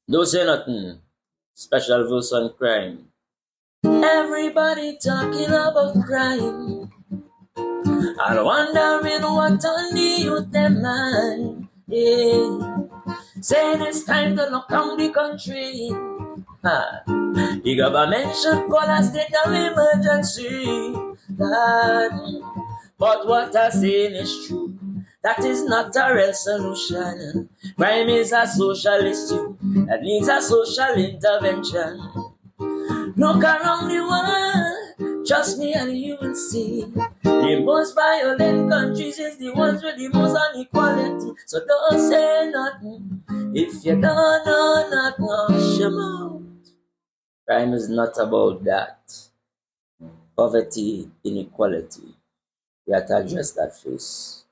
Don't say nothing. Special verse on crime. Everybody talking about crime. I'm wondering what on the youth them mind. Yeah. Saying it's time to lock down the country. Ha. The government should call a state of emergency. Lord. But what I'm saying is true. That is not a real solution. Crime is a social issue that needs a social intervention. Look around the world, trust me and you will see. The most violent countries is the ones with the most inequality. So don't say nothing if you don't know nothing. Hush your mouth. Crime is not about that. Poverty, inequality. We have to address that first.